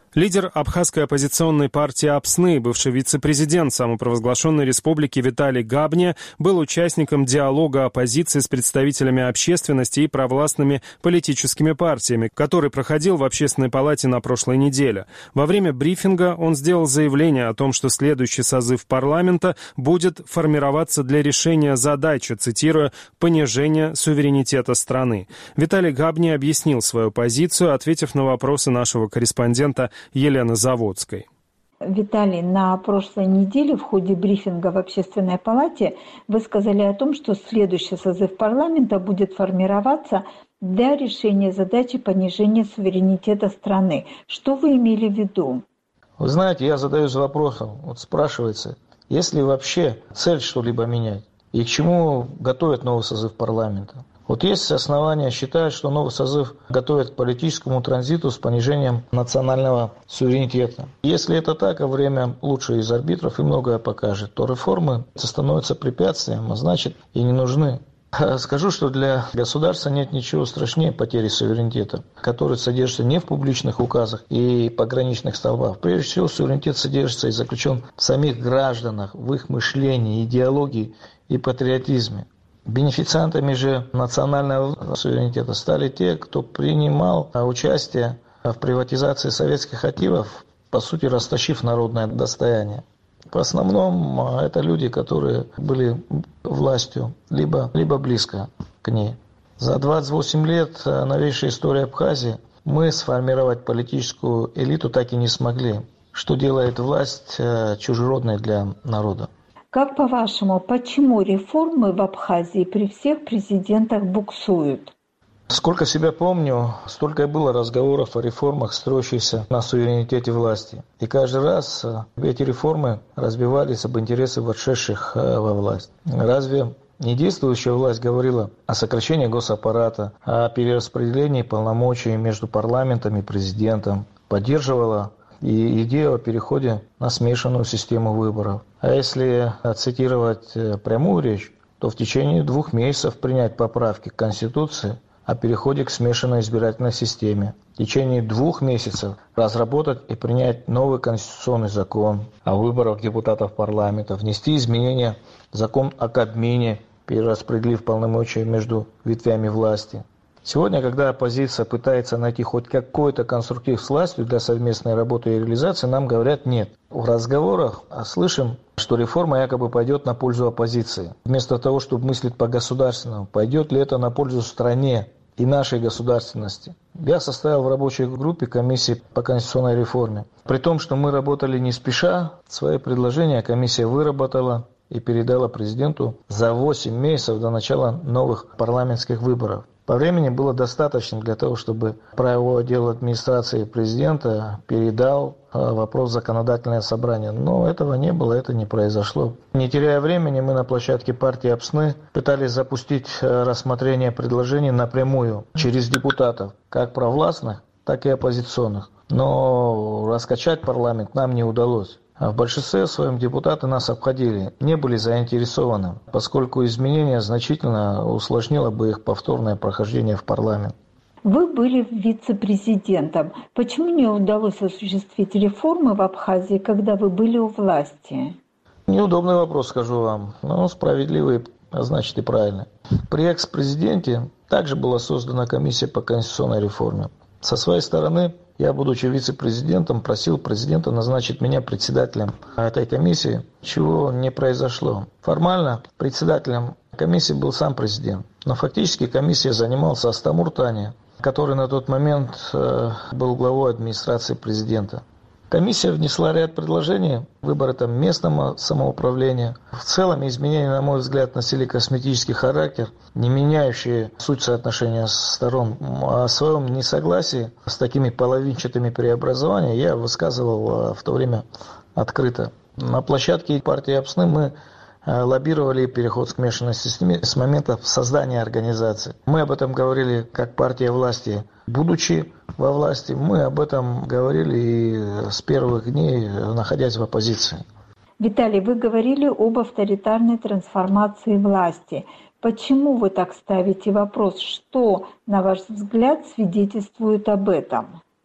Лидер абхазской оппозиционной партии АПСНы, бывший вице-президент самопровозглашенной республики Виталий Габня, был участником диалога оппозиции с представителями общественности и провластными политическими партиями, который проходил в Общественной палате на прошлой неделе. Во время брифинга он сделал заявление о том, что следующий созыв парламента будет формироваться для решения задачи, цитирую, «понижения суверенитета страны». Виталий Габня объяснил свою позицию, ответив на вопросы нашего корреспондента Елены Заводской. Виталий, на прошлой неделе в ходе брифинга в Общественной палате вы сказали о том, что следующий созыв парламента будет формироваться для решения задачи понижения суверенитета страны. Что вы имели в виду? Вы знаете, я задаюсь вопросом, спрашивается, есть ли вообще цель что-либо менять? И к чему готовят новый созыв парламента? Есть основания считать, что новый созыв готовит к политическому транзиту с понижением национального суверенитета. Если это так, а время лучшее из арбитров и многое покажет, то реформы становятся препятствием, а значит и не нужны. Скажу, что для государства нет ничего страшнее потери суверенитета, который содержится не в публичных указах и пограничных столбах. Прежде всего, суверенитет содержится и заключен в самих гражданах, в их мышлении, идеологии и патриотизме. Бенефициантами же национального суверенитета стали те, кто принимал участие в приватизации советских активов, по сути, растащив народное достояние. В основном это люди, которые были властью, либо близко к ней. За 28 лет новейшей истории Абхазии мы сформировать политическую элиту так и не смогли, что делает власть чужеродной для народа. Как по-вашему, почему реформы в Абхазии при всех президентах буксуют? Сколько себя помню, столько и было разговоров о реформах, строящихся на суверенитете власти. И каждый раз эти реформы разбивались об интересы вошедших во власть. Разве не действующая власть говорила о сокращении госаппарата, о перераспределении полномочий между парламентом и президентом, поддерживала и идею о переходе на смешанную систему выборов. А если цитировать прямую речь, то в течение 2 месяцев принять поправки к Конституции о переходе к смешанной избирательной системе. В течение 2 месяцев разработать и принять новый конституционный закон о выборах депутатов парламента, внести изменения в закон о Кабмине, перераспределив полномочия между ветвями власти. Сегодня, когда оппозиция пытается найти хоть какой-то конструктив с властью для совместной работы и реализации, нам говорят нет. В разговорах слышим, что реформа якобы пойдет на пользу оппозиции. Вместо того, чтобы мыслить по-государственному, пойдет ли это на пользу стране и нашей государственности. Я состоял в рабочей группе комиссии по конституционной реформе. При том, что мы работали не спеша, свои предложения комиссия выработала и передала президенту за 8 месяцев до начала новых парламентских выборов. По времени было достаточно для того, чтобы правовой отдел администрации президента передал вопрос в законодательное собрание. Но этого не было, это не произошло. Не теряя времени, мы на площадке партии АПСНы пытались запустить рассмотрение предложений напрямую через депутатов, как провластных, так и оппозиционных. Но раскачать парламент нам не удалось. В большинстве своем депутаты нас обходили, не были заинтересованы, поскольку изменение значительно усложнило бы их повторное прохождение в парламент. Вы были вице-президентом. Почему не удалось осуществить реформы в Абхазии, когда вы были у власти? Неудобный вопрос, скажу вам, но справедливый, а значит и правильный. При экс-президенте также была создана комиссия по конституционной реформе. Со своей стороны, я, будучи вице-президентом, просил президента назначить меня председателем этой комиссии, чего не произошло. Формально председателем комиссии был сам президент, но фактически комиссия занимался Астамур Таня, который на тот момент был главой администрации президента. Комиссия внесла ряд предложений, выборы местного самоуправления. В целом изменения, на мой взгляд, носили косметический характер, не меняющие суть соотношения сторон. О своем несогласии с такими половинчатыми преобразованиями я высказывал в то время открыто. На площадке партии АПСНы мы лоббировали переход к смешанной системе с момента создания организации. Мы об этом говорили как партия власти, будучи во власти. Мы об этом говорили и с первых дней, находясь в оппозиции. Виталий, вы говорили об авторитарной трансформации власти. Почему вы так ставите вопрос? Что, на ваш взгляд, свидетельствует об этом?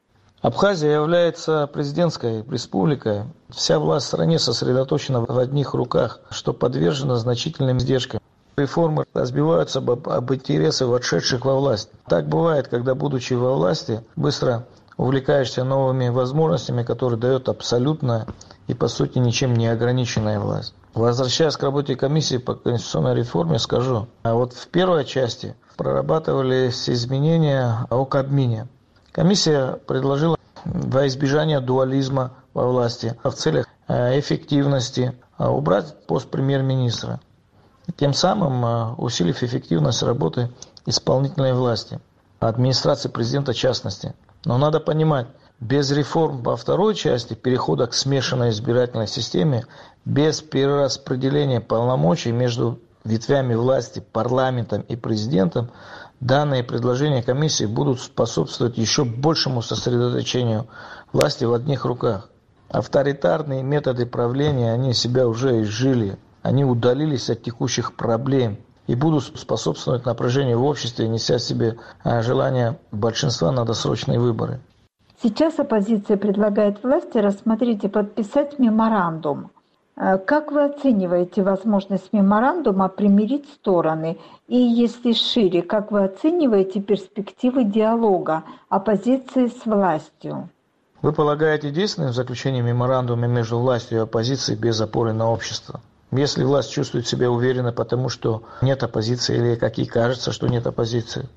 Абхазия является президентской республикой. Вся власть в стране сосредоточена в одних руках, что подвержено значительным издержкам. Реформы разбиваются об интересах вошедших во власть. Так бывает, когда, будучи во власти, быстро увлекаешься новыми возможностями, которые дает абсолютная и, по сути, ничем не ограниченная власть. Возвращаясь к работе комиссии по конституционной реформе, скажу, а вот в первой части прорабатывались изменения о Кабмине. Комиссия предложила во избежание дуализма во власти, в целях эффективности убрать пост премьер-министра, тем самым усилив эффективность работы исполнительной власти, администрации президента в частности. Но надо понимать, без реформ во второй части перехода к смешанной избирательной системе, без перераспределения полномочий между ветвями власти, парламентом и президентом, данные предложения комиссии будут способствовать еще большему сосредоточению власти в одних руках. Авторитарные методы правления, они себя уже изжили, они удалились от текущих проблем и будут способствовать напряжению в обществе, неся в себе желание большинства на досрочные выборы. Сейчас оппозиция предлагает власти рассмотреть и подписать меморандум. Как вы оцениваете возможность меморандума примирить стороны? И если шире, как вы оцениваете перспективы диалога оппозиции с властью? Вы полагаете действенным заключение меморандума между властью и оппозицией без опоры на общество? Если власть чувствует себя уверенно, потому что нет оппозиции, или как ей кажется, что нет оппозиции,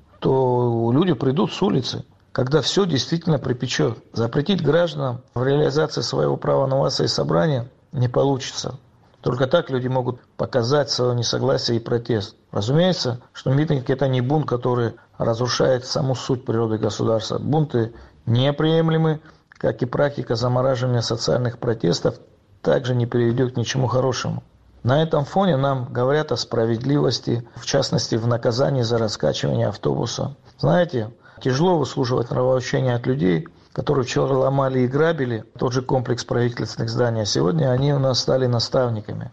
то люди придут с улицы, когда все действительно припечет. Запретить гражданам в реализации своего права на массовые собрания не получится. Только так люди могут показать свое несогласие и протест. Разумеется, что митинг – это не бунт, который разрушает саму суть природы государства. Бунты неприемлемы, как и практика замораживания социальных протестов также не приведет к ничему хорошему. На этом фоне нам говорят о справедливости, в частности, в наказании за раскачивание автобуса. Знаете, тяжело выслушивать нравоучения от людей, которые вчера ломали и грабили тот же комплекс правительственных зданий, а сегодня они у нас стали наставниками.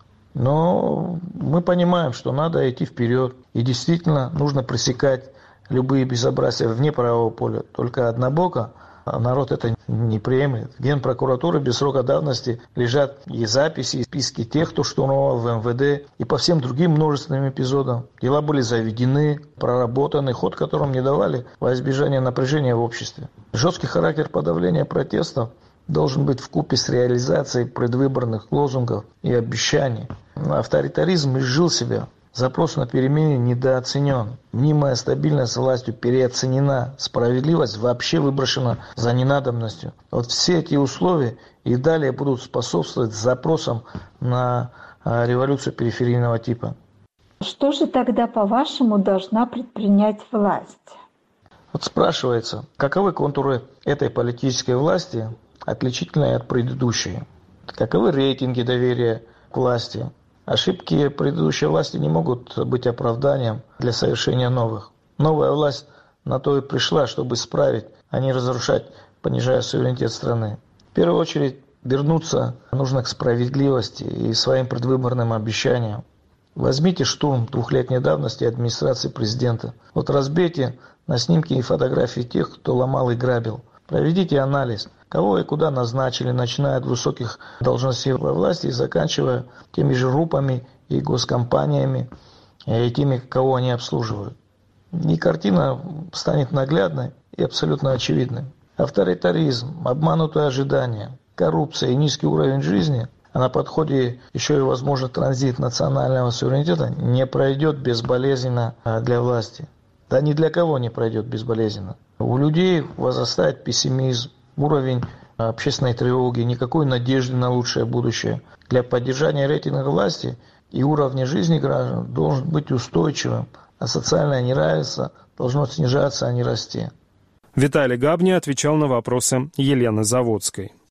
Но мы понимаем, что надо идти вперед, и действительно нужно пресекать любые безобразия вне правового поля. Только однобоко народ это не приемлет. В Генпрокуратуре без срока давности лежат и записи, и списки тех, кто штурмовал в МВД, и по всем другим множественным эпизодам. Дела были заведены, проработаны, ход которым не давали во избежание напряжения в обществе. Жесткий характер подавления протестов должен быть вкупе с реализацией предвыборных лозунгов и обещаний. Авторитаризм изжил себя. Запрос на перемены недооценен. Мнимая стабильность властью переоценена. Справедливость вообще выброшена за ненадобностью. Вот все эти условия и далее будут способствовать запросам на революцию периферийного типа. Что же тогда, по-вашему, должна предпринять власть? Вот спрашивается, каковы контуры этой политической власти, отличительные от предыдущей? Каковы рейтинги доверия к власти? Ошибки предыдущей власти не могут быть оправданием для совершения новых. Новая власть на то и пришла, чтобы исправить, а не разрушать, понижая суверенитет страны. В первую очередь вернуться нужно к справедливости и своим предвыборным обещаниям. Возьмите штурм двухлетней давности администрации президента. Вот разбейте на снимки и фотографии тех, кто ломал и грабил. Проведите анализ, кого и куда назначили, начиная от высоких должностей во власти и заканчивая теми же РУПами и госкомпаниями, и теми, кого они обслуживают. И картина станет наглядной и абсолютно очевидной. Авторитаризм, обманутые ожидания, коррупция и низкий уровень жизни, а на подходе еще и, возможно, транзит национального суверенитета не пройдет безболезненно для власти. Да ни для кого не пройдет безболезненно. У людей возрастает пессимизм, уровень общественной тревоги, никакой надежды на лучшее будущее. Для поддержания рейтинга власти и уровня жизни граждан должен быть устойчивым, а социальное неравенство должно снижаться, а не расти. Виталий Габня отвечал на вопросы Елены Заводской.